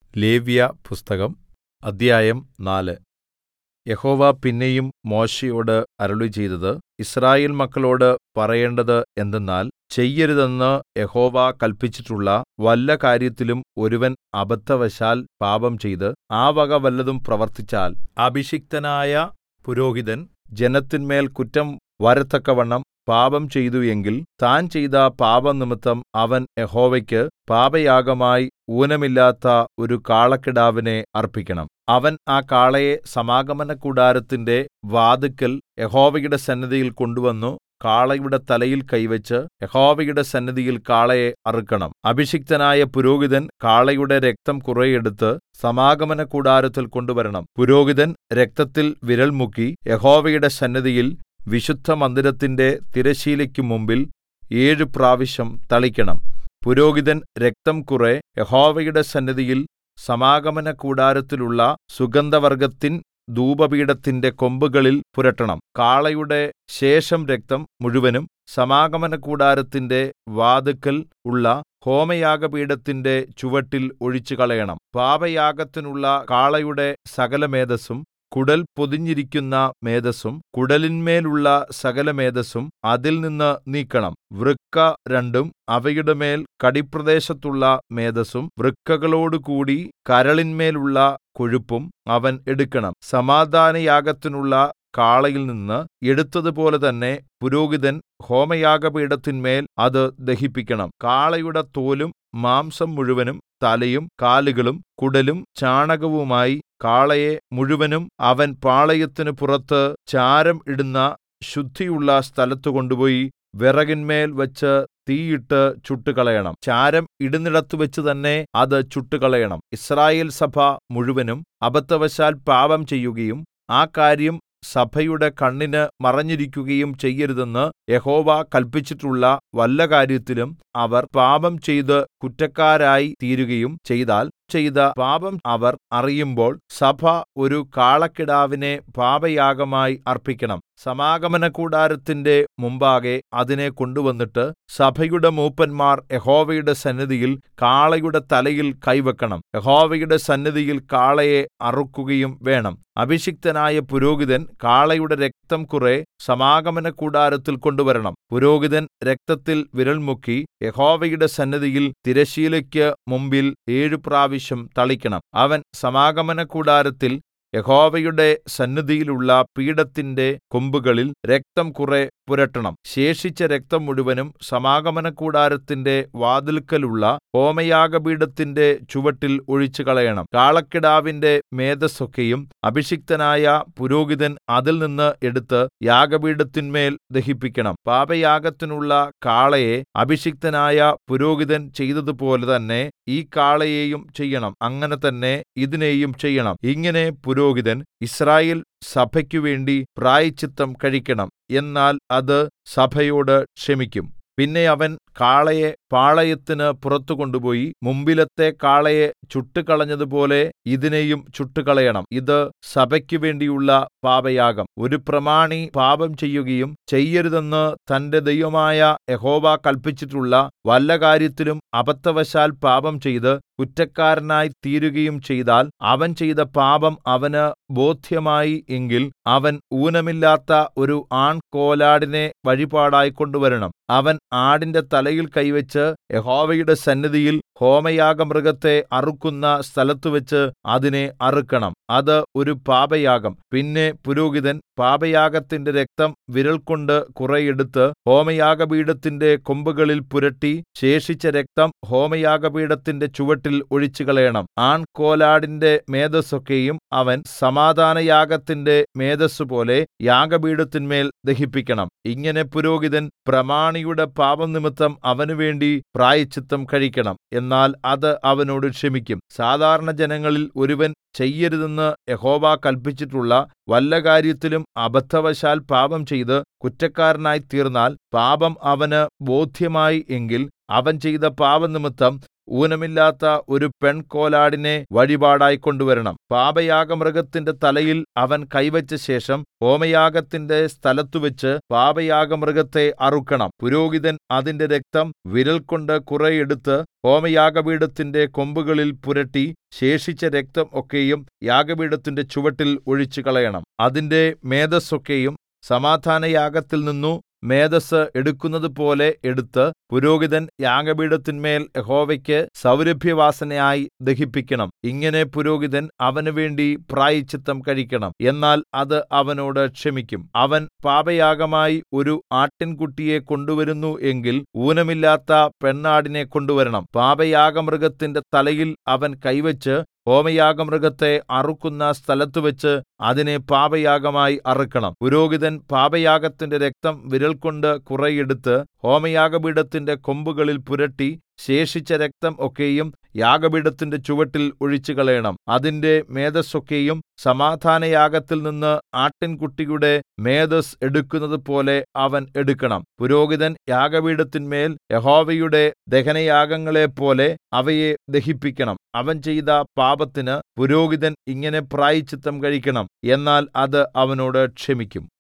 ലേവ്യപുസ്തകം അദ്ധ്യായം 4 യഹോവ പിന്നെയും മോശെയോട് അരുളിച്ചെയ്തത് യിസ്രായേൽ മക്കളോട് പറയേണ്ടത് എന്തെന്നാൽ, ചെയ്യരുതെന്ന് യഹോവ കല്പിച്ചിട്ടുള്ള വല്ല കാര്യത്തിലും ഒരുവൻ അബദ്ധവശാൽ പാപംചെയ്ത് ആ വക വല്ലതും പ്രവർത്തിച്ചാൽ, അഭിഷിക്തനായ പുരോഹിതൻ ജനത്തിന്മേൽ കുറ്റം വരത്തക്കവണ്ണം പാപം ചെയ്തു എങ്കിൽ, താൻ ചെയ്ത പാപംനിമിത്തം അവൻ യഹോവയ്ക്ക് പാപയാഗമായി ഊനമില്ലാത്ത ഒരു കാളക്കിടാവിനെ അർപ്പിക്കണം. അവൻ ആ കാളയെ സമാഗമനകൂടാരത്തിന്റെ വാതില്ക്കൽ യഹോവയുടെ സന്നിധിയിൽ കൊണ്ടുവന്നു കാളയുടെ തലയിൽ കൈവച്ച് യഹോവയുടെ സന്നിധിയിൽ കാളയെ അറുക്കണം. അഭിഷിക്തനായ പുരോഹിതൻ കാളയുടെ രക്തം കുറെ എടുത്ത് സമാഗമനകൂടാരത്തിൽ കൊണ്ടുവരണം. പുരോഹിതൻ രക്തത്തിൽ വിരൽ മുക്കി യഹോവയുടെ സന്നിധിയിൽ വിശുദ്ധമന്ദിരത്തിന്റെ തിരശ്ശീലയ്ക്ക് മുമ്പിൽ 7 പ്രാവശ്യം തളിക്കണം. പുരോഹിതൻ രക്തം കുറെ യഹോവയുടെ സന്നിധിയിൽ സമാഗമനകൂടാരത്തിലുള്ള സുഗന്ധവർഗ്ഗത്തിൻ ധൂപപീഠത്തിന്റെ കൊമ്പുകളിൽ പുരട്ടണം. കാളയുടെ ശേഷം രക്തം മുഴുവനും സമാഗമനകൂടാരത്തിന്റെ വാതില്ക്കൽ ഉള്ള ഹോമയാഗപീഠത്തിന്റെ ചുവട്ടിൽ ഒഴിച്ചുകളയണം. പാപയാഗത്തിനുള്ള കാളയുടെ സകലമേദസ്സും, കുടൽ പൊതിഞ്ഞിരിക്കുന്ന മേദസ്സും, കുടലിന്മേലുള്ള സകലമേദസ്സും അതിൽനിന്ന് നീക്കണം. വൃക്ക രണ്ടും അവയുടെ മേൽ കടിപ്രദേശത്തുള്ള മേദസ്സും വൃക്കകളോടുകൂടി കരളിന്മേലുള്ള കൊഴുപ്പും അവൻ എടുക്കണം. സമാധാനയാഗത്തിനുള്ള കാളയിൽനിന്ന് എടുത്തതുപോലെ തന്നെ പുരോഹിതൻ ഹോമയാഗപീഠത്തിന്മേൽ അത് ദഹിപ്പിക്കണം. കാളയുടെ തോലും മാംസം മുഴുവനും തലയും കാലുകളും കുടലും ചാണകവുമായി കാളയെ മുഴുവനും അവൻ പാളയത്തിനു പുറത്ത് ചാരം ഇടുന്ന ശുദ്ധിയുള്ള സ്ഥലത്ത് കൊണ്ടുപോയി വിറകിന്മേൽ വച്ച് തീയിട്ട് ചുട്ടുകളയണം. ചാരം ഇടുന്നിടത്തുവെച്ച് തന്നെ അത് ചുട്ടുകളയണം. യിസ്രായേൽ സഭ മുഴുവനും അബദ്ധവശാൽ പാപം ചെയ്യുകയും ആ കാര്യം സഭയുടെ കണ്ണിന് മറഞ്ഞിരിക്കുകയും ചെയ്യരുതെന്ന് യഹോവ കല്പിച്ചിട്ടുള്ള വല്ല കാര്യത്തിലും അവർ പാപം ചെയ്ത് കുറ്റക്കാരായി തീരുകയും ചെയ്താൽ, ചെയ്ത പാപം അവർ അറിയുമ്പോൾ സഭ ഒരു കാളക്കിടാവിനെ പാപയാഗമായി അർപ്പിക്കണം. സമാഗമനകൂടാരത്തിന്റെ മുമ്പാകെ അതിനെ കൊണ്ടുവന്നിട്ട് സഭയുടെ മൂപ്പന്മാർ യഹോവയുടെ സന്നിധിയിൽ കാളയുടെ തലയിൽ കൈവക്കണം. യഹോവയുടെ സന്നിധിയിൽ കാളയെ അറുക്കുകയും വേണം. അഭിഷിക്തനായ പുരോഹിതൻ കാളയുടെ രക്തം കുറെ സമാഗമനകൂടാരത്തിൽ കൊണ്ടുവരണം. പുരോഹിതൻ രക്തത്തിൽ വിരൽ മുക്കി യഹോവയുടെ സന്നിധിയിൽ തിരശ്ശീലയ്ക്ക് മുമ്പിൽ 7 പ്രാവശ്യം തളിക്കണം. അവൻ സമാഗമനകൂടാരത്തിൽ യഹോവയുടെ സന്നിധിയിലുള്ള പീഠത്തിന്റെ കൊമ്പുകളിൽ രക്തം കുറെ പുരട്ടണം. ശേഷിച്ച രക്തം മുഴുവനും സമാഗമനകൂടാരത്തിന്റെ വാതിൽക്കലുള്ള ഹോമയാഗപീഠത്തിന്റെ ചുവട്ടിൽ ഒഴിച്ചുകളയണം. കാളക്കിടാവിന്റെ മേദസ്സൊക്കെയും അഭിഷിക്തനായ പുരോഹിതൻ അതിൽനിന്ന് എടുത്ത് യാഗപീഠത്തിന്മേൽ ദഹിപ്പിക്കണം. പാപയാഗത്തിനുള്ള കാളയെ അഭിഷിക്തനായ പുരോഹിതൻ ചെയ്തതുപോലെ തന്നെ ഈ കാളയെയും ചെയ്യണം. അങ്ങനെ തന്നെ ഇതിനെയും ചെയ്യണം. ഇങ്ങനെ പുരോഹിതൻ യിസ്രായേൽ സഭയ്ക്കുവേണ്ടി പ്രായശ്ചിത്തം കഴിക്കണം. എന്നാൽ അത് സഭയോട് ക്ഷമിക്കും. പിന്നെ അവൻ കാളയെ പാളയത്തിന് പുറത്തു കൊണ്ടുപോയി മുമ്പിലത്തെ കാളയെ ചുട്ടുകളഞ്ഞതുപോലെ ഇതിനെയും ചുട്ടുകളയണം. ഇത് സഭയ്ക്ക് വേണ്ടിയുള്ള പാപയാഗം. ഒരു പ്രമാണി പാപം ചെയ്യുകയും ചെയ്യരുതെന്ന് തന്റെ ദൈവമായ യഹോവ കല്പിച്ചിട്ടുള്ള വല്ല കാര്യത്തിലും അബദ്ധവശാൽ പാപം ചെയ്ത് കുറ്റക്കാരനായി തീരുകയും ചെയ്താൽ, അവൻ ചെയ്ത പാപം അവന് ബോദ്ധ്യമായി എങ്കിൽ അവൻ ഊനമില്ലാത്ത ഒരു ആൺകോലാടിനെ വഴിപാടായി കൊണ്ടുവരണം. അവൻ ആടിന്റെ തലയിൽ കൈവച്ച് യഹോവയുടെ സന്നിധിയിൽ ഹോമയാഗമൃഗത്തെ അറുക്കുന്ന സ്ഥലത്തുവെച്ച് അതിനെ അറുക്കണം. അത് ഒരു പാപയാഗം. പിന്നെ പുരോഹിതൻ പാപയാഗത്തിന്റെ രക്തം വിരൽകൊണ്ട് കുറെ എടുത്ത് ഹോമയാഗപീഠത്തിന്റെ കൊമ്പുകളിൽ പുരട്ടി ശേഷിച്ച രക്തം ഹോമയാഗപീഠത്തിന്റെ ചുവട്ടിൽ ഒഴിച്ചുകളയണം. ആൺകോലാടിന്റെ മേദസ്സൊക്കെയും അവൻ സമാധാനയാഗത്തിന്റെ മേദസ്സുപോലെ യാഗപീഠത്തിന്മേൽ ദഹിപ്പിക്കണം. ഇങ്ങനെ പുരോഹിതൻ പ്രമാണിയുടെ പാപംനിമിത്തം അവനുവേണ്ടി പ്രായശ്ചിത്തം കഴിക്കണം. എന്നാൽ അത് അവനോട് ക്ഷമിക്കും. സാധാരണ ജനങ്ങളിൽ ഒരുവൻ ചെയ്യരുതെന്ന് യഹോവ കല്പിച്ചിട്ടുള്ള വല്ല കാര്യത്തിലും അബദ്ധവശാൽ പാപം ചെയ്ത് കുറ്റക്കാരനായി തീർന്നാൽ, പാപം അവന് ബോദ്ധ്യമായി എങ്കിൽ അവൻ ചെയ്ത പാപംനിമിത്തം ഊനമില്ലാത്ത ഒരു പെൺകോലാടിനെ വഴിപാടായി കൊണ്ടുവരണം. പാപയാഗമൃഗത്തിന്റെ തലയിൽ അവൻ കൈവച്ച ശേഷം ഹോമയാഗത്തിന്റെ സ്ഥലത്തുവച്ച് പാപയാഗമൃഗത്തെ അറുക്കണം. പുരോഹിതൻ അതിന്റെ രക്തം വിരൽകൊണ്ട് കുറെ എടുത്ത് ഹോമയാഗപീഠത്തിന്റെ കൊമ്പുകളിൽ പുരട്ടി ശേഷിച്ച രക്തം ഒക്കെയും യാഗപീഠത്തിന്റെ ചുവട്ടിൽ ഒഴിച്ചുകളയണം. അതിന്റെ മേദസ്സൊക്കെയും സമാധാനയാഗത്തിൽ നിന്നു മേദസ്സ് എടുക്കുന്നതുപോലെ എടുത്ത് പുരോഹിതൻ യാഗപീഠത്തിന്മേൽ യഹോവയ്ക്ക് സൗരഭ്യവാസനയായി ദഹിപ്പിക്കണം. ഇങ്ങനെ പുരോഹിതൻ അവനുവേണ്ടി പ്രായശ്ചിത്തം കഴിക്കണം. എന്നാൽ അത് അവനോട് ക്ഷമിക്കും. അവൻ പാപയാഗമായി ഒരു ആട്ടിൻകുട്ടിയെ കൊണ്ടുവരുന്നു എങ്കിൽ ഊനമില്ലാത്ത പെണ്ണാടിനെ കൊണ്ടുവരണം. പാപയാഗമൃഗത്തിന്റെ തലയിൽ അവൻ കൈവച്ച് ഹോമയാഗമൃഗത്തെ അറുക്കുന്ന സ്ഥലത്തുവച്ച് അതിനെ പാപയാഗമായി അറുക്കണം. പുരോഹിതൻ പാപയാഗത്തിന്റെ രക്തം വിരൽകൊണ്ട് കുറെ എടുത്ത് ഹോമയാഗപീഠത്തിന്റെ കൊമ്പുകളിൽ പുരട്ടി ശേഷിച്ച രക്തം ഒക്കെയും യാഗപീഠത്തിന്റെ ചുവട്ടിൽ ഒഴിച്ചുകളയണം. അതിന്റെ മേദസ്സൊക്കെയും സമാധാനയാഗത്തിൽ നിന്ന് ആട്ടിൻകുട്ടിയുടെ മേദസ്സ് എടുക്കുന്നതുപോലെ അവൻ എടുക്കണം. പുരോഹിതൻ യാഗപീഠത്തിന്മേൽ യഹോവയുടെ ദഹനയാഗങ്ങളെപ്പോലെ അവയെ ദഹിപ്പിക്കണം. അവൻ ചെയ്ത പാപത്തിന് പുരോഹിതൻ ഇങ്ങനെ പ്രായശ്ചിത്തം കഴിക്കണം. എന്നാൽ അത് അവനോട് ക്ഷമിക്കും.